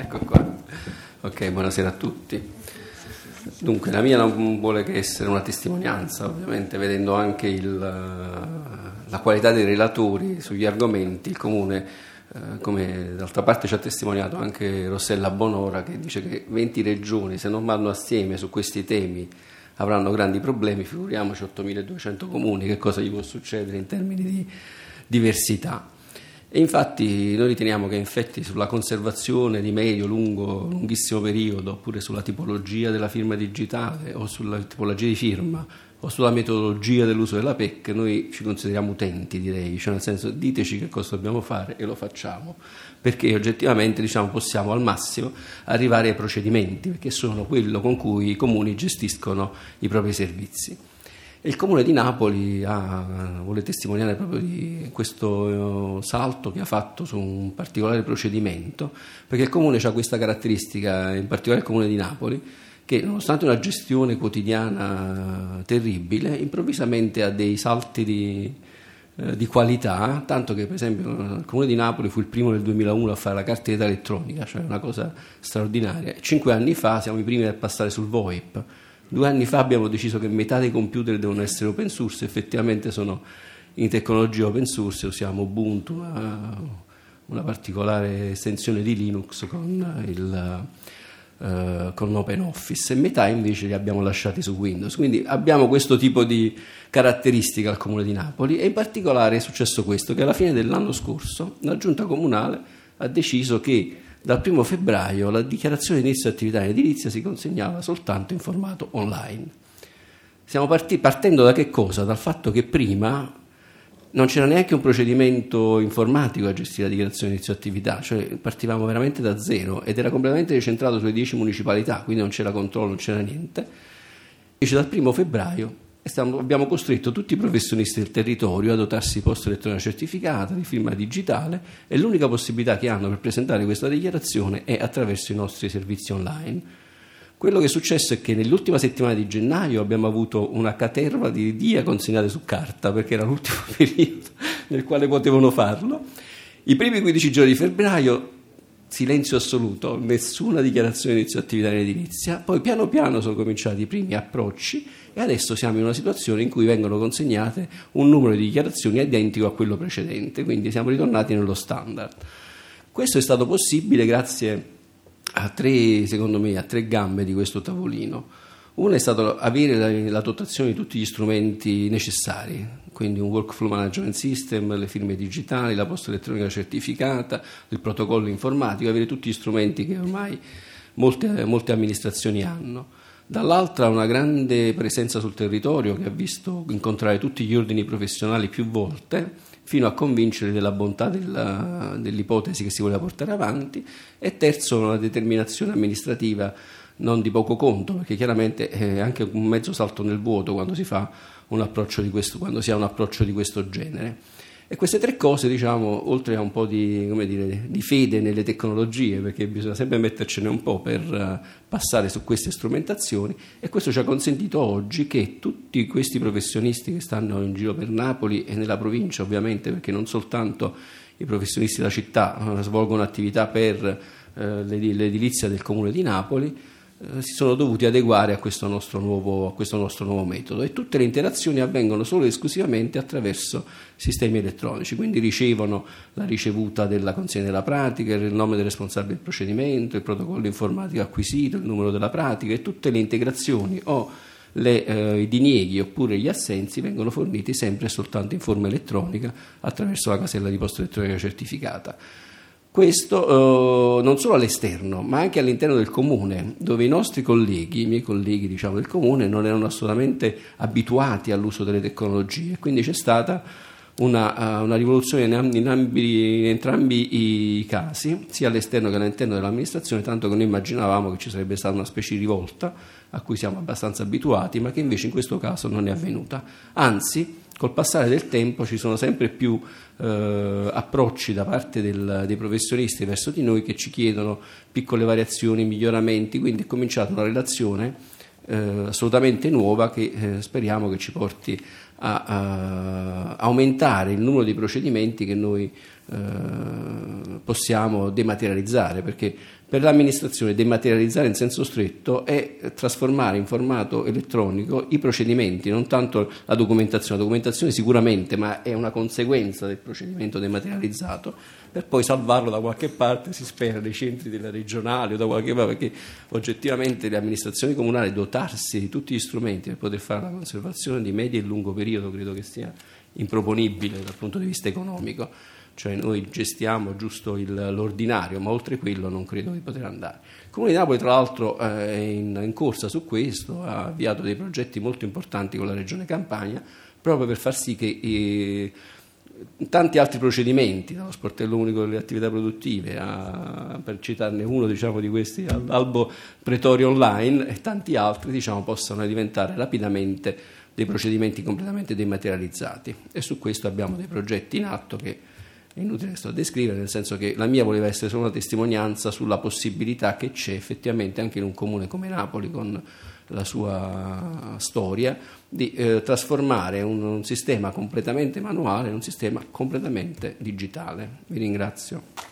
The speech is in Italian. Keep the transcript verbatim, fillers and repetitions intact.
Ecco qua. Ok, buonasera a tutti. Dunque, la mia non vuole che essere una testimonianza, ovviamente, vedendo anche il, la qualità dei relatori sugli argomenti. Il Comune, eh, come d'altra parte ci ha testimoniato anche Rossella Bonora, che dice che venti regioni, se non vanno assieme su questi temi, avranno grandi problemi, figuriamoci ottomiladuecento comuni, che cosa gli può succedere in termini di diversità. E infatti noi riteniamo che effetti sulla conservazione di medio, lungo, lunghissimo periodo, oppure sulla tipologia della firma digitale o sulla tipologia di firma o sulla metodologia dell'uso della P E C, noi ci consideriamo utenti, direi, cioè nel senso diteci che cosa dobbiamo fare e lo facciamo, perché oggettivamente diciamo, possiamo al massimo arrivare ai procedimenti, perché sono quello con cui i comuni gestiscono i propri servizi. Il Comune di Napoli ha, vuole testimoniare proprio di questo salto che ha fatto su un particolare procedimento, perché il Comune ha questa caratteristica, in particolare il Comune di Napoli, che nonostante una gestione quotidiana terribile, improvvisamente ha dei salti di, eh, di qualità, tanto che per esempio il Comune di Napoli fu il primo nel duemilauno a fare la carta d'identità elettronica, cioè una cosa straordinaria. Cinque anni fa siamo i primi a passare sul VoIP. Due anni fa abbiamo deciso che metà dei computer devono essere open source, effettivamente sono in tecnologia open source, usiamo Ubuntu, una, una particolare estensione di Linux con, il, uh, con OpenOffice, e metà invece li abbiamo lasciati su Windows. Quindi abbiamo questo tipo di caratteristica al Comune di Napoli, e in particolare è successo questo, che alla fine dell'anno scorso la Giunta Comunale ha deciso che dal primo febbraio la dichiarazione di inizio di attività in edilizia si consegnava soltanto in formato online. Stiamo parti- partendo da che cosa? Dal fatto che prima non c'era neanche un procedimento informatico a gestire la dichiarazione di inizio di attività, cioè partivamo veramente da zero ed era completamente decentrato sulle dieci municipalità, quindi non c'era controllo, non c'era niente. Invece dal primo febbraio Stiamo, abbiamo costretto tutti i professionisti del territorio a dotarsi di posta elettronica certificata, di firma digitale, e l'unica possibilità che hanno per presentare questa dichiarazione è attraverso i nostri servizi online. Quello che è successo è che nell'ultima settimana di gennaio abbiamo avuto una caterva di D I A consegnate su carta, perché era l'ultimo periodo nel quale potevano farlo. I primi quindici giorni di febbraio silenzio assoluto, nessuna dichiarazione di inizio attività in edilizia. Poi piano piano sono cominciati i primi approcci e adesso siamo in una situazione in cui vengono consegnate un numero di dichiarazioni identico a quello precedente, quindi siamo ritornati nello standard. Questo è stato possibile grazie a tre, secondo me, a tre gambe di questo tavolino. Una è stato avere la, la dotazione di tutti gli strumenti necessari, quindi un workflow management system, le firme digitali, la posta elettronica certificata, il protocollo informatico, avere tutti gli strumenti che ormai molte, molte amministrazioni hanno. Dall'altra una grande presenza sul territorio che ha visto incontrare tutti gli ordini professionali più volte, fino a convincerli della bontà della, dell'ipotesi che si voleva portare avanti. E terzo, una determinazione amministrativa non di poco conto, perché chiaramente è anche un mezzo salto nel vuoto quando si fa un approccio di questo, quando si ha un approccio di questo genere. E queste tre cose, diciamo, oltre a un po' di, come dire, di fede nelle tecnologie, perché bisogna sempre mettercene un po' per uh, passare su queste strumentazioni, e questo ci ha consentito oggi che tutti questi professionisti che stanno in giro per Napoli e nella provincia, ovviamente, perché non soltanto i professionisti della città uh, svolgono attività per uh, l'edilizia del Comune di Napoli, si sono dovuti adeguare a questo nostro nuovo, a questo nostro nuovo metodo, e tutte le interazioni avvengono solo e esclusivamente attraverso sistemi elettronici, quindi ricevono la ricevuta della consegna della pratica, il nome del responsabile del procedimento, il protocollo informatico acquisito, il numero della pratica, e tutte le integrazioni o le, eh, i dinieghi oppure gli assensi vengono forniti sempre e soltanto in forma elettronica attraverso la casella di posta elettronica certificata. Questo eh, non solo all'esterno, ma anche all'interno del comune, dove i nostri colleghi, i miei colleghi diciamo del comune, non erano assolutamente abituati all'uso delle tecnologie, quindi c'è stata una, uh, una rivoluzione in, in, ambi, in entrambi i casi, sia all'esterno che all'interno dell'amministrazione, tanto che noi immaginavamo che ci sarebbe stata una specie di rivolta a cui siamo abbastanza abituati, ma che invece in questo caso non è avvenuta. Anzi, col passare del tempo ci sono sempre più eh, approcci da parte del, dei professionisti verso di noi che ci chiedono piccole variazioni, miglioramenti, quindi è cominciata una relazione eh, assolutamente nuova che eh, speriamo che ci porti a, a aumentare il numero di procedimenti che noi eh, possiamo dematerializzare, perché per l'amministrazione dematerializzare in senso stretto è trasformare in formato elettronico i procedimenti, non tanto la documentazione, la documentazione sicuramente, ma è una conseguenza del procedimento dematerializzato, per poi salvarlo da qualche parte, si spera, dei centri della regionale o da qualche parte, perché oggettivamente le amministrazioni comunali dotarsi di tutti gli strumenti per poter fare la conservazione di medio e lungo periodo credo che sia improponibile dal punto di vista economico. Cioè noi gestiamo giusto il, l'ordinario, ma oltre quello non credo di poter andare. Il Comune di Napoli tra l'altro è in, in corsa su questo, ha avviato dei progetti molto importanti con la Regione Campania proprio per far sì che eh, tanti altri procedimenti, dallo sportello unico delle attività produttive, a, per citarne uno diciamo, di questi, all'albo pretorio online e tanti altri diciamo, possano diventare rapidamente dei procedimenti completamente dematerializzati, e su questo abbiamo dei progetti in atto che è inutile che sto a descrivere, nel senso che la mia voleva essere solo una testimonianza sulla possibilità che c'è effettivamente anche in un comune come Napoli, con la sua storia, di eh, trasformare un, un sistema completamente manuale in un sistema completamente digitale. Vi ringrazio.